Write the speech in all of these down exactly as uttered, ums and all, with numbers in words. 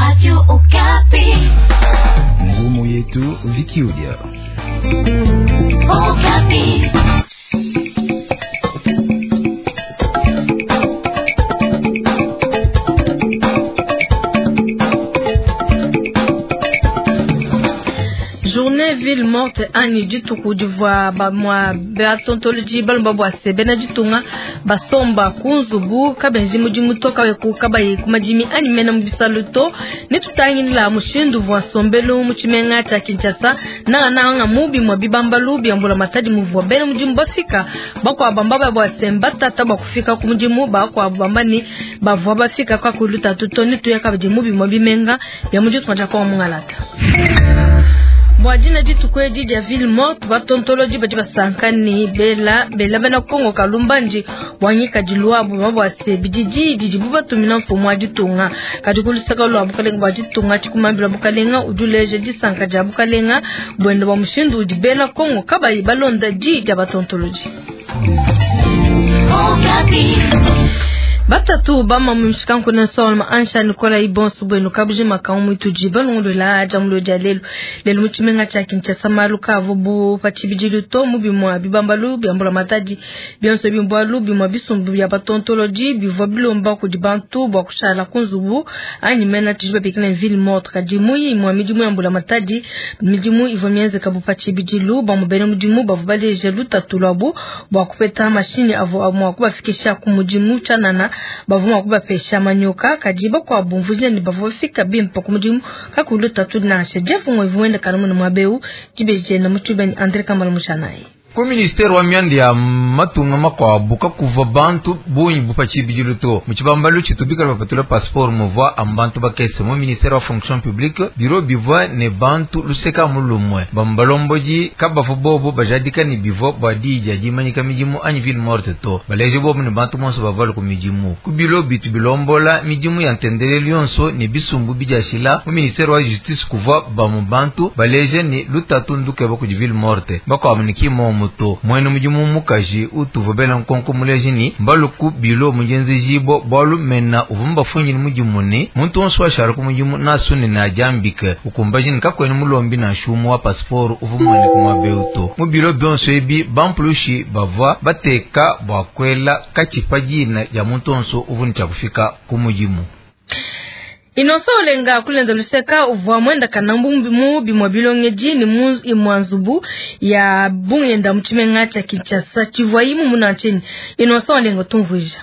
Radio Okapi. Ngumu yetu Vikiudia. Okapi. Journée ville morte ani jitu kujivwa ba mwa beatontology balomba bwa sebena jitunga basomba kunzubu kabenji mujimu toka we kukaba kumajimi ani mena mbisaluto netutangi la mushindu vwa sombelo muchimenga cha Kinshasa na na nga mubi mwa bibambalu byambula matadi muvwa bena mujimu bafika bakwa bambaba bwa semba tata bakufika kumujimu bakwa bambani bavwa bafika kwa kuluta tutoni tuyaka mubi mwa bimenga ya mujitu kwa kwa mungalata. Mwajina jitu kwe jiji ya ville morte batontoloji bajiba sankani bela bela bena Kongo kalumbanji wanyika jiluabu mwabu wase bijiji jijibuba tumina mfu mwajitunga kajikulisaka ulu wabukalenga wajitunga chikumambila bukalenga ujuleje jisanka jabukalenga buende wa mshindu ujibela Kongo kaba ibalonda jiji ya batontoloji. Batatu bama mumshikanko na solma ansha Nikola Ibonsu bwenu kabuje makamu itujiba lungu la jamlo jalelu lelu mchimenga cha Kinshasa maluka vubu pachibijilu to mubimwa bibambalu byambula mataji byonso bimbwalu bimwa bisumbu ya batontoloji bivwa bilomba kujibantu bwa kushala kunzubu ani mena tijiba pekina ville morte kajimu imwa mijimu yambula mataji mijimu ivomyenze kabu pachibijilu bamu bene mujimu bavubale jelu tatulabu bwa kupeta mashini avu amwa kubafikisha kumujimu chanana bavuma kuba pesha manyoka kajiba kwa bumvuje ni bavofika bimpa kumujimu kakulu tatu na shejefu mwevuenda karamu na mwabeu jibeje na mutubeni Andre Kamala Mushanai. Ko ministère wa myandi ya matunga makwa buka kuva bantu bonyi bupachi bijiluto muchibambalu chitubika bapatula passeport mova ambantu bakese mo ministère wa fonction publique bureau bivwa ne bantu luseka mulumwe bambalomboji kabafu bobo bajadika ni bivwa badija jimanyika mijimu ani ville morte to baleje bobo ne bantu monso bavalu ku mijimu ku bureau bitu bilombola mijimu ya ntendele lyonso ne bisumbu bijashila mo ministère wa justice kuva bamubantu baleje ni lutatu nduke bako di ville morte bako amuniki mo moto mwene mujimu mukaji utuvobela nkonko mulejini mbaluku bilo mujenzi jibo balu mena uvumba funyi mujimu ni muntu onso ashara ku mujimu nasuni na jambike ukumbajini kakwene mulombi na shumu wa passport uvumani kumabeuto mubilo byonso ebi bamplushi bavwa bateka bwakwela kachipajina ya muntu onso uvuni cha kufika ku mujimu. Inoso olenga kulenda luseka uvuwa mwenda kanambumbi mubi mwabilonge jini munzu imwanzubu ya bungenda mchimenga cha Kinshasa chivwa imu muna chini. Inoso olenga tumvuja.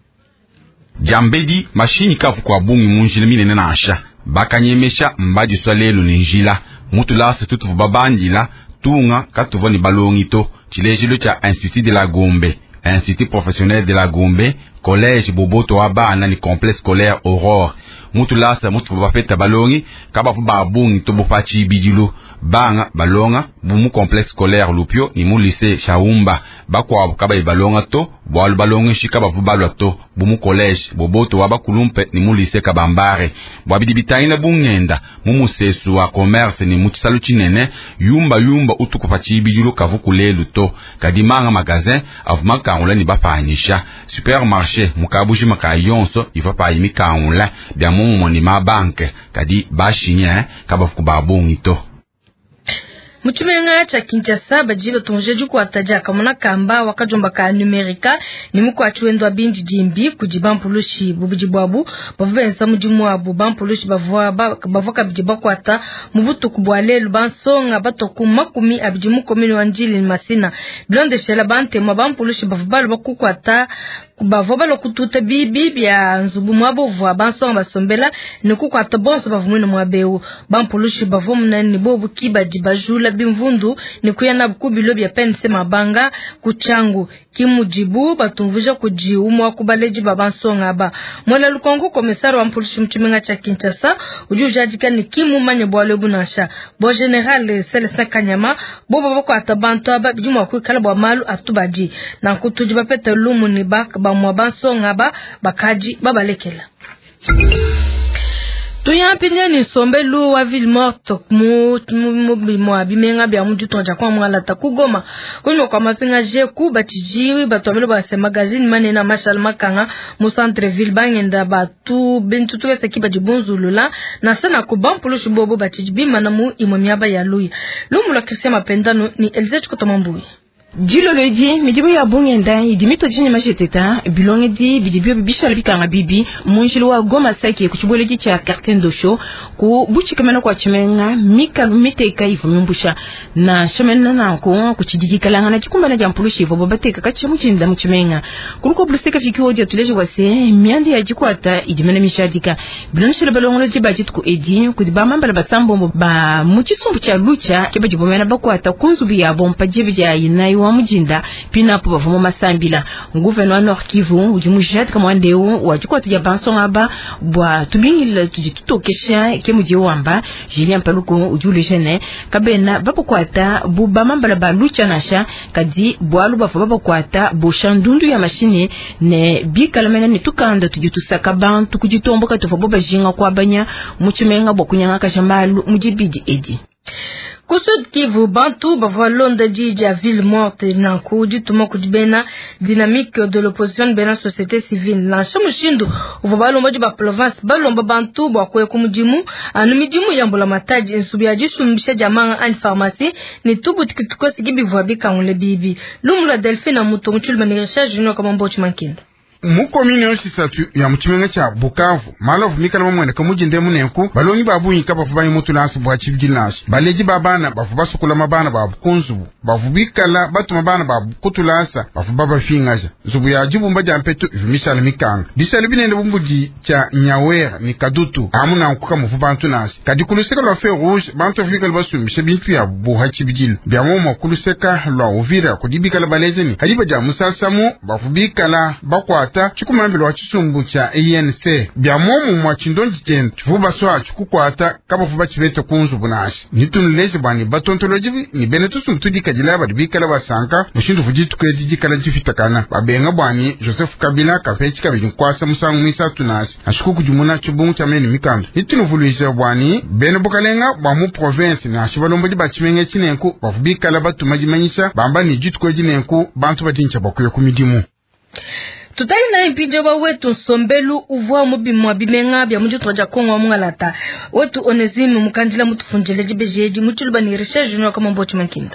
Jambedi mashini kafu kwa bungi munjile mine na asha. Bakanyemesha mbaji swalelu ni njila. Mutu lasa tutufu babandila. Tunga katuwa ni balongito. Chilejilo cha Institut de la Gombe. Institut professionnel de la Gombe. Collège Boboto Waba na ni complexe scolaire Aurore. Mutu lasa mutu babafeta balongi kabafu babungi to bofachi bijilu banga balonga bumu complexe scolaire Lupio ni mu lycée Shaumba bakwa kaba balonga to bwalu balongi shikabafu balwa to bumu collège Boboto Waba kulumpe ni mu lycée Kabambare bwabidi bitayina bungenda mu musesu wa commerce ni mutisalu chinene yumba yumba utukufachi bijilu kavuku lelu to kadimanga magazin avuma kaula ni bafanyisha supermarché mukabuji makayonso ifa pa yimi kaula bya mumu ni mabanke kadi bashinya kabafu babungito. Mchimenga cha Kinshasa bajiba tonjeju kwa taja kamuna kamba wakajomba ka numerika ni muko achuendo binji jimbi kujibampulushi bubujibwabu bavubenza mujimu abu bampulushi bavwa bavoka bijiba kwata mubutu kubwale lubansonga batoku makumi abijimu komini wanjili masina blonde shela bante mabampulushi bavubalu bakukwata bavoba lokututa bibi bya nzubu mwabo vwa bansonga basombela nikukwata bonso bavumwino mwabeu bampulushi bavumna ni bobu kiba jibajula bimvundu ni kuyana bukubilo bya pense mabanga kuchangu kimujibu batumvuja kujiumwa kubaleji babansonga ba mwela lukongo komisaro wa mpulushi mchimenga cha Kinshasa ujujajika ni kimu manye bwale bunasha bo general Celestin Kanyama bobo bako atabantu aba bijuma kwikala bwa malu atubaji na kutujiba pete lumu ni bak ba mwabansonga ba bakaji babalekela. Tuyapinye ni Sombelu wa ville morte mu mu mu abimenga bya mu tutonja kwa mwala takugoma kuno kwa mapinga je ku batiji batobelo ba se magazine manena mashal makanga mu centre ville bangenda batu bintu tuke sekiba jibunzulula na sana ku bampulu shibobo batiji bimana mu imomyaba ya lui lumula Christian Mapendano ni Elizabeth Kotomambui. Jilo leji mijibu ya bungenda idimito jini masheteta bilonge di bidibio bibisha libika nga bibi munjilu wa goma saiki kuchiboleji cha quartier dosho ku buchi kamena kwa chimenga mika miteka ifu mbusha na shamena na ko kuchijiji kalanga na chikumba na jampulushi ifu bobateka kachimu chinda mchimenga kuruko bluseka fiki hoja tuleji wase miandi ya jikwata idimena mishadika bilonge shila balongo leji bajit ku edi kudibama mbala basambo ba muchisumbu cha lucha kiba jibomena bakwata kunzubi ya bompa jibi ya inayu wa mujinda pina po bavumo masambila nguveno wa Nord Kivu ujimujat kama ndeo wajukwa tuja banso aba bwa tubingila tujitutokesha ke muji wamba Julien Paluko ujule jene kabena bapo kwata buba mambala balucha nasha kadi bwalu bafu bapo kwata boshandundu ya mashine ne bikalamena ni tukanda tujitusaka bantu kujitomboka tofoboba jinga kwa banya muchimenga bokunyanga kashamalu mujibidi edi Kusud Kivu Bantu bavalonda dija ville morte na kuji tumoku bena dynamique de l'opposition bena société civile na shamushindu uvabalomba ba province balomba Bantu bakwe kumujimu anu mijimu yambula mataji insubiaji shumbisha jamaa an pharmacie ni tubu tikitukosi gibi vwabika ngule bibi lumula Delphine Mutongo chulma ni recherche junior kama mbochi mankinda mukomine osisatu ya muchimenga cha Bukavu malovu mikala mamwene kamujinde munenku balongi babunyi kabafu bayi mutulansi bwa chibjinashi baleji babana bafu basukula mabana babu kunzubu bafu bikala batu mabana babu kutulasa bafu baba fingaja zubu ya jibu mbaja ampetu ifumishala mikanga bisali binende bumbuji cha Nyawera ni Kadutu amuna nkuka mufu bantu nasi kadikuluseka lwa fe rouge bantu afrika lbasumisha bintu ya buha chibjilu biamomo kuluseka lwa uvira kudibikala balezeni hadiba ja musasamu bafu bikala bakwa chikumambilo wa chisumbu cha A N C bya momu mwa chindonji chen chifuba swa chikukwata kabafuba chibete kunzu bunashi nitunuleze bani batontolojivi ni benetusu mtudi kajila badibikala basanka mushindu fujitu kwejijikala jifitakana babenga bwani Joseph Kabila kapechi kabili kwasa musangu misa tunashi ashuku kujumuna chubungu cha meni mikando nitunuvuluisha bwani bene bukalenga bamu province na shibalombo jiba chimenge chinenku bafubikala batumajimanyisha bamba ni jitu kwejinenku bantu badincha bakuyo kumidimu. Tutali na impinjo ba wetu Sombelu uvuwa mubimwa bimenga bya muju toja Kongo mngalata wetu Onesime mukandila mutufunjele jibejeji mutuluba ni recherche junior kama mbochi mankinda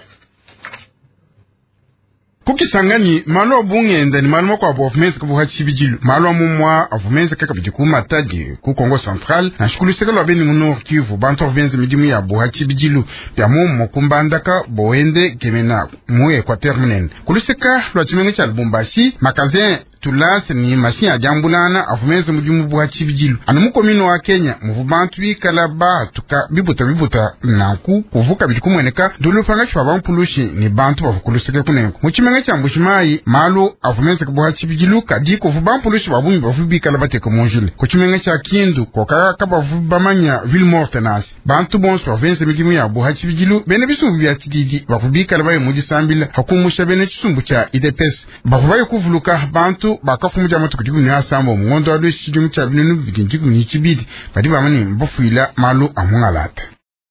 Kukisangani malo bungenda ni malo kwa bofmense kubuha chibijilu malo mumwa avumense kaka bidikuma tadi ku Kongo Central na shikuluseka lwa beni mu Nord Kivu bantu venze midimu ya buha chibijilu pya mumo kumbandaka boende gemena mu Equateur munene kuluseka lwa chimenga cha Lubumbashi makazin tulase ni machine ya jambulana avumense mudimu buha chibijilu anu mukomino wa Kenya muvubantu bikalaba tuka bibuta bibuta nanku kuvuka bidikumweneka ndulufanga chwa bampulushi ni bantu bavukuluseka kunenko muchime cha mbushimai malo avumense kubuha chibijilu kadi kuvubampulushi babumi bafubika labate kumonjile kuchimenga cha Kindu kokaka kabavubamanya ville morte nasi bantu bonso province midimu ya buha chibijilu bene bisumbu bya tididi bafubika labaye mujisambila hakumusha bene chisumbu cha I D P S bafubaye kuvuluka bantu bakafumuja moto kudibu ni asambo mungondo wadwe chidimu cha binunu bidinjiku ni chibidi badi bamani mbofuila malo amungalata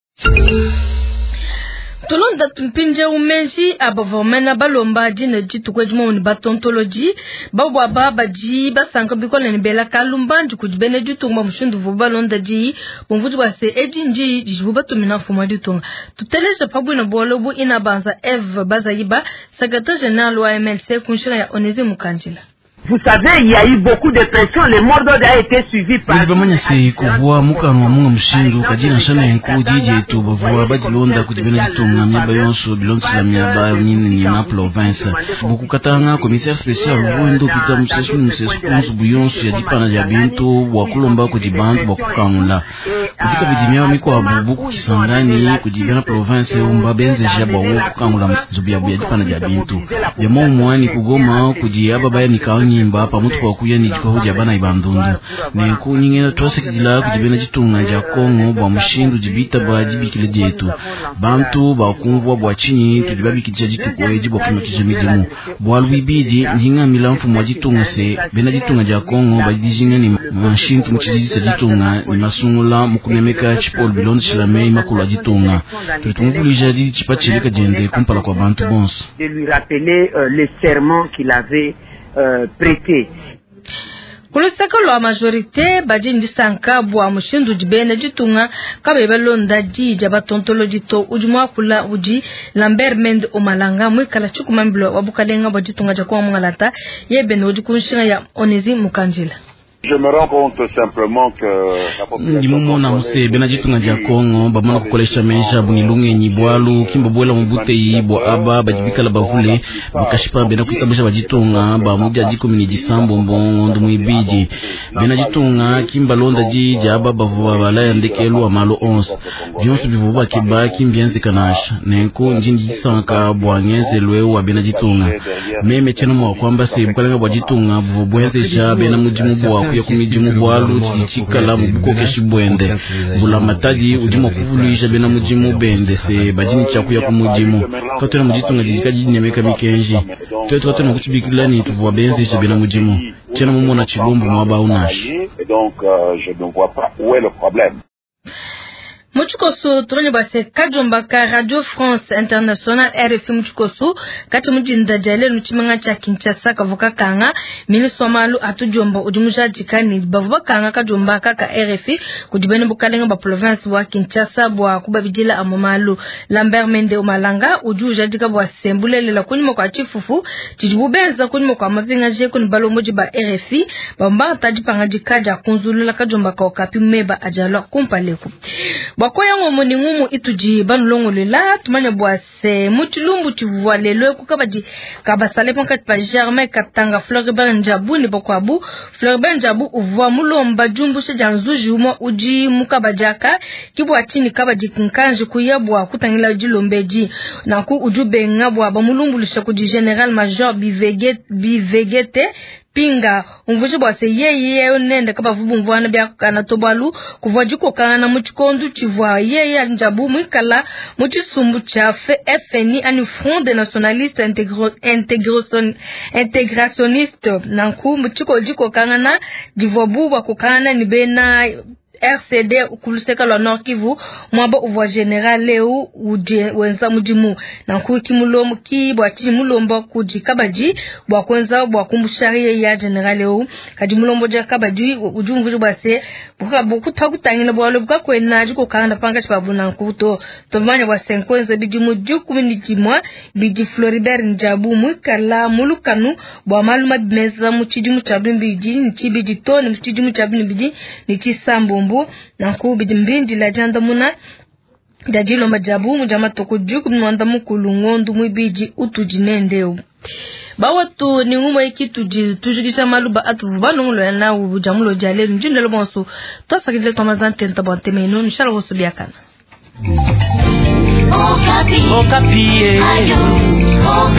Tulonda tumpinje umenji abavomena balomba jina jitu kwa juma unibatontoloji babu ababa ji basanka bikola nibela kalumba njukujibene jitu mwa mshundu vuba londa ji bumvuji wase eji nji jivuba tumina fuma jitunga tuteleja pabu ina buwalobu ina banza Eve Bazayiba secrétaire général wa M L C kunshina ya Onezi Mukanjila. Vous savez, il y a eu beaucoup de pression. Le mot d'ordre a été suivi par... Nilibamanya se kuvuwa mukano wa munga mshindu kajina shana yanku jiji tu bavuwa badilonda kujibena jitunga miaba yonso bilonsi la miaba nini ni na province. Buku katanga commissaire spécial vuendo pita msesu msesu kunsu buyonsu ya dipana ya bintu wakulomba kujibantu wakukamula. Kudika bidimiawa miko wa bubuku kisangani kujibena province umba benze jaba wakukamula zubiabu ya dipana ya bintu. Demo mwani kugoma kujiyaba baya nikawani nyimba pa mutu kwa kuya ni jiko hoja bana ibandundu ne ku nyingena twasekidila kujibena jitunga ja Kongo bwa mushindu jibita ba jibikile jetu bantu ba kumvwa bwa chinyi tudibabikija jituko ejibo kino kijimidimu bwa lwibidi njinga milamfu mwa jitunga se bena jitunga ja Kongo ba dijinga ni mashintu mchijisa jitunga ni masungula mukunemeka chipol bilondo chilame imakulu jitunga tutumvulija di chipachilika jende kumpala kwa bantu bonso de lui rappeler euh, les serments qu'il avait euh, prêtés. Kulusaka lo majorité bajindi sanka bwa mushindu jibene jitunga kabe balonda jija batontolo jito ujumwa kula uji Lambert Mende Omalanga mwikala chukumambilo wabukalenga bajitunga jakwa mwangalata yebene ujikunshina ya Onezi Mukanjila. Je me rends compte simplement que ndimumona muse bena jitunga ja Kongo bamana kukolesha mesha bunilunge nyibwalu kimbobwela mubute yibo aba bajibikala bavule bakashipa bena kutabisha bajitunga ba muja jikomini jisambo mbongo ndumwibiji bena jitunga kimbalonda ji jaba bavuba balaya ndekelu amalo onze byonso bivuba kiba kimbyenze kanasha nenko njindi jisanka bwanyeze lwewa bena jitunga meme cheno mwa kwamba se bukalenga bwajitunga vubwenze sha bena mujimu bwa ya kumijimu bwalu chichikala mubuko keshibwende bula matadi ujimo kuvulisha bena mujimu bende se bajini chaku ya kumujimu katona mujitunga jikaji nyemeka mikenji teto katona kuchibikila ni tuvuwa benzi sha bena mujimu chena mumona chibumbu mwaba unashi donc euh, je ne vois pas où est le problème. Muchikosu turonye base kajomba ka Radio France International R F M muchikosu kati mujinda jale nuchimanga cha Kinshasa kavuka kanga mini somalu atujomba ujumusha jikani bavuba kanga kajomba ka ka R F kujibene bukalenga ba province wa Kinshasa bwa kubabijila amomalu Lambert Mende Omalanga ujuja jika bwa sembulele la kunyimo kwa chifufu chijibubenza kunyimo kwa mavinga je kuni balo moji ba R F bamba tajipanga jikaja kunzulula kajomba ka okapi meba ajalo kumpaleku Bakoya ngomo ni ngumu ituji banulongo lela tumanya bwase muchilumbu chivwa lelo kukabaji kabasale ponka pa Germain Katanga Floribert Njabu ni bokwabu Floribert Njabu uvwa mulomba jumbu sejanzuji umo uji mukabajaka kibwa chini kabaji kinkanje kuyabwa kutangila jilombeji na ku ujube ngabwa bamulumbu lishakuji General Major Bivegete Bivegete Pinga umvuji bwase yeye nende kaba vubu mvwana bya kana tobalu kuvwa jiko kana muchikondu chivwa yeye Njabu mwikala muchisumbu cha F N I ani Front des Nationalistes Intégration Intégrationniste nanku muchiko jiko kana divwabu wa kukana ni bena R C D kuluseka la Nord Kivu mwaba uva general leo uje wenza mujimu na kuiki mulomo ki bwa chini mulombo kuji kabaji bwa kwenza bwa kumbushari ya general leo kadi mulombo ja kabaji ujumvu bwase buka bukuta kutangina bwa lobuka kwena jiko kanda panga chibabu na kuto tomanya bwa senkwenza biji muju kumini mwa biji Floribert Njabu mwikala mulukanu bwa maluma bimeza muchijimu chabimbiji nchibiji to ni muchijimu chabimbiji ni chisambo na kubidi mbindi la janda muna dajilo majabu mujama tokujuku mwanda mukulungondu mwibiji utujinendeu bawatu ni nguma ikituji tujikisha maluba atuvuba nungulo ya na ujamulo jale njindelo bonso tosakidile tomazante ntabante meno nishalo boso biakana Okapi. Okapi. Ayo.